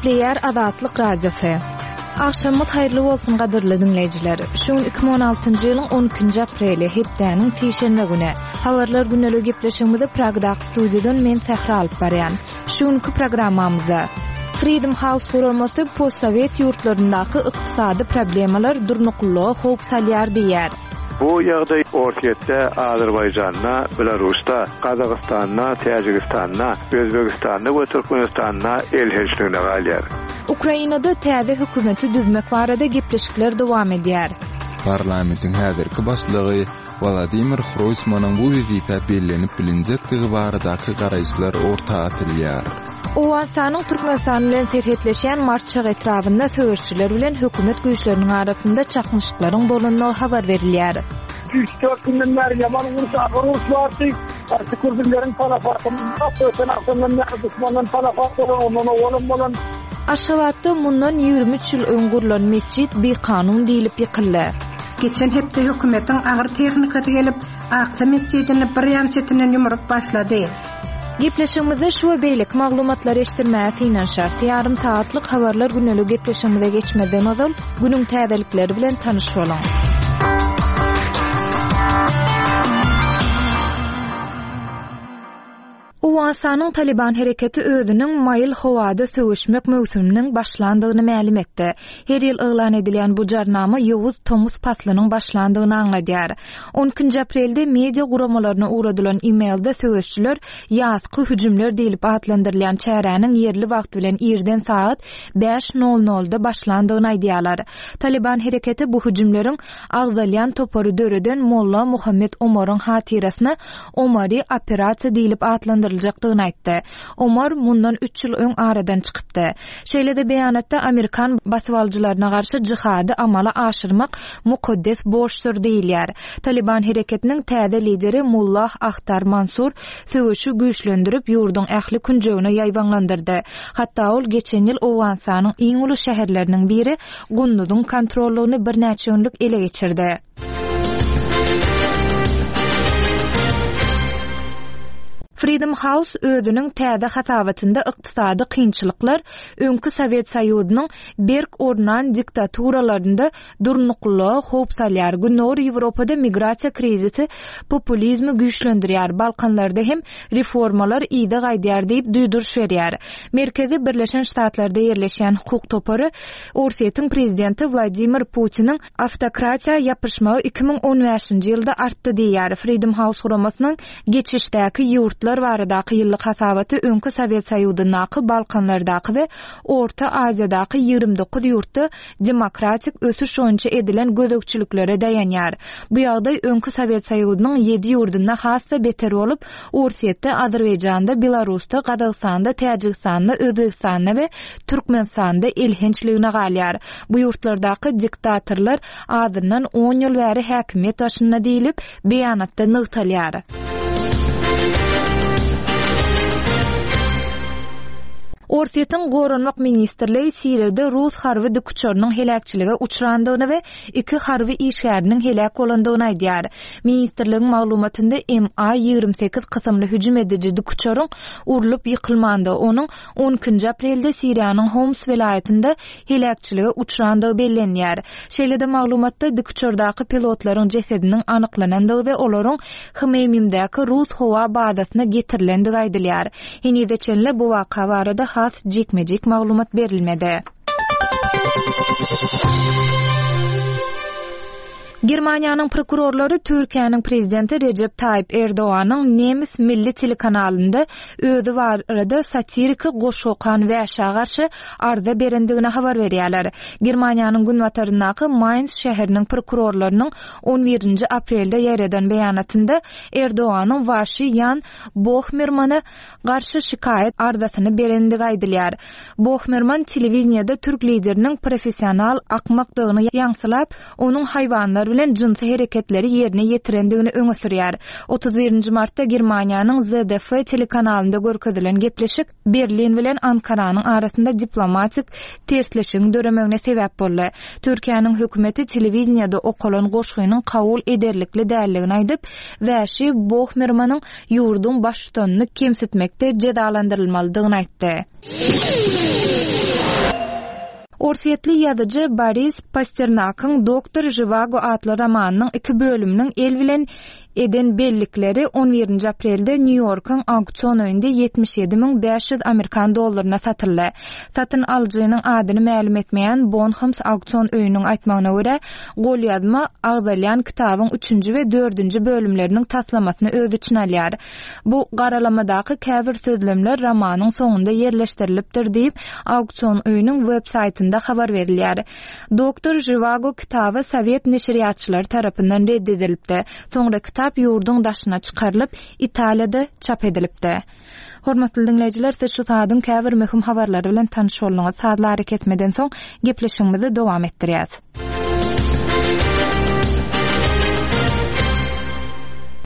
Nükleer Azatlyk Radiosu. Akşamyz hayrly bolsun gadyrly dinleyijiler. Şu 2016-njy ýylyň 12-nji apreli hepdeniň sişenme güni. Habarlar güneligi gepleşigimizde Pragda studiýadan men Sehra alyp barýan. Şuňky programmamyzda Freedom House formasy postsovet ýurtlaryndaky ykdysady problemalar durnuklygy howp salýar diýär. Bu ýagdaý ortaýetde Azerbaýjanda, Belarusda, Kazakstanda, Täjikistanda, Özbegistanda we Türkmenistanda elçiligine galýar. Ukrainada täze hökümeti düzmek barada gepleşikler dowam edýär. Parlamentin häzirki başlygy Vladimir Groysmanyň bu wezipä bellenip bilinjekdigi baradaky garaýşlar ortağa atylýar. Owasanyň Türkmenistan bilen serhetleşen marşçyk etrafynda söýüşçüler bilen hökümet güýçleriniň arasynda çakmyşlyklaryň bolanyny habar berilýär. Türkmenistan beri yaman Rus vardı. Artık Kürtlerin talafatında söýsen düşmanın talafatları onun bolan. Aşgabatda mundan 23 ýyl öňgürlen mescit bir kanun diýilip ýykyldy. Geçen hepde hökümetin agyr tehnikasy gelip Aqsa mescidini bir ýamçetinden ýumrup başlady. Gepleşigimizde şu we beýlik maglumatlar eşitdirmäsinden şart ýarym saatlyk habarlar güneligi gepleşigimize geçmeden ozal günüň täzelikleri bilen tanyş bolan. Owasanyň Taliban hereketi özüniň maýyl howada söwüşmek möwsüminiň başlandygyny ma'lum etdi. Her ýyl eglan edilen bu jarnama ýowuz Tomuz paslynyň başlandygyny aňladýar. 12-nji aprelde media guramalaryna uradylan e-mailde söwüşçüler ýazky hüjümler diýilip adlandyrylan çäräniň ýerli wagt bilen ýerden saat 5:00-da başlandygyny aýdýarlar. Taliban hereketi bu hüjümleriň agzalyan topory döreden Molla Muhammed Omaryň hatirasyna Omary operasiýa diýilip adlandyrylýar. Aýtdy. Omar mundan 3 ýyl öň aradan çykypdy. Şeýle de beýanatda Amerikan basywaljylaryna garşy jihady amala aşyrmak mukaddes borçdur diýilýär. Taliban hereketiniň täze lideri Mullah Akhtar Mansur söwüşi güýçlendirip ýurdun ähli künjegine ýaýwanlandyrdy. Hatda ol geçen ýyl Owasanyň iň uly şäherleriniň biri Gundudyň kontrollygyny bir näçe ýyllyk ele geçirdi. Freedom House özüniň täze hasabatynda ykdysady kynçylyklar öňkü Sowet Soýuzynyň berk ornan diktaturalarynda durnuklygy howp salýar. Günor Ýewropada migrasiýa krizisi populizmi güýçlendirýär. Balkanlarda hem reformalar ýyda gaýdýar diýip duýduruş berýär. Merkezi Birleşen Ştatlarda ýerleşen hukuk topory Orsetiyň prezidenti Vladimir Putiniň автokratiýa ýapyşmagy 2015-nji ýylda artdy diýär. Freedom House guramasynyň geçişdäki ýurtlar baradaky ýyllyk hasabaty öňkü Sowet Soýuzyndaky, Balkanlardaky we Orta Aziýadaky 29 ýurtda demokratik ösüş boýunça edilen gözegçiliklere dayanýar. Bu ýagdaý öňkü Sowet Soýuzynyň 7 ýurdunda hassa beter bolup, Orsetde, Azerbaýjanda, Belarusda, Kazakstanda, Täjikistanda, Özbegistanda we Türkmenistanda elhençligine galýar. Bu ýurtlardaky diktatorlar adyndan 10 ýyl bäri häkimet başynda diýilip beýanatda nygtalýar. Orsetiyň Goranmak ministrligi Siriýada Rus harby dikçörüniň helakçylyga uçrandygyny we 2 harby işgäriniň helak bolandygyny aýdýar. Ministrligiň maglumatynda MA-28 kysymly hüjüm edici dikçörüň urulup ýykylmandy. Onuň 12-nji aprelde Siriýanyň Homs vilayetinde helakçylyga uçrandygy bellenýär. Şeýle de maglumatda dikçördaky pilotlaryň jesediniň anyklanan we olaryň Hmeymimdäki Rus howa bazasyna getirilendigi aýdylýar. Indi çenle bu waka barada jekmejek maglumat berilmedi. Germaniýanyň prokurorlary Türkiýanyň prezidenti Recep Tayyip Erdoğanyň Nemis milli telekanalynda özü barada satiriki goşokan we aşağı garşy arda berendigine habar berýärler. Germaniýanyň günwataryndaky Mainz şäheriniň prokurorlarynyň 11-nji aprelde ýereden beýanatynda Erdoğanyň waşy Jan Bohmermana garşy şikayet ardasyny berendigi aýdylýar. Bohmerman telewiziýada türk lideriniň professional akmakdygyny ýaňsylap, onuň haýwanlar bilen jinsy hereketleri ýerine ýetirendigini öňe sürýär. 31-nji martda Germaniýanyň ZDF telekanalynda görkezilen gepleşik Berlin bilen Ankaranyň arasynda diplomatik tersleşiň döremegine sebäp boldy. Türkiýanyň hökümeti telewiziýada okalan goşgynyň kabul ederlikli dälligini aýdyp, wäşi Bohmermanyň ýurdun başçylygyny kemsitmekde cezalandyrylmalydygyny aýtdy. Orsiýetli ýazyjy Boris Pasternak'ın Doktor Zhivago adly romanynyň 2 bölüminiň el bilen eden bellikleri 11 aprelde New York'un auksion öýünde 77.500 Amerikan dollaryna satyldy. Satyn alyjynyň adyny ma'lum etmeýän Bonhams auksion öýünüň aýtmagyna görä, golýazma agzalyan kitabyň 3-nji we 4-nji bölümleriniň taslamasyny öz içine alýar. Bu garalamadagi käbir sözlemler romanyň soňunda yerleşdirilipdir diýip auksion öýünüň web saýtynda habar berilýär. Doktor Zhivago kitaby Sowet neşriýatçylary tarapyndan reddedilipdi. Soňra kitap ýurdun daşyna çykarylyp Italiýada çap edilipdi. Hormatly dinleýijiler, siz şu saatdyň käbir möhüm habarlary bilen tanyş bolňyňyz. Saatlar hareket etmeden soň gepleşigimizi dowam etdirýäs.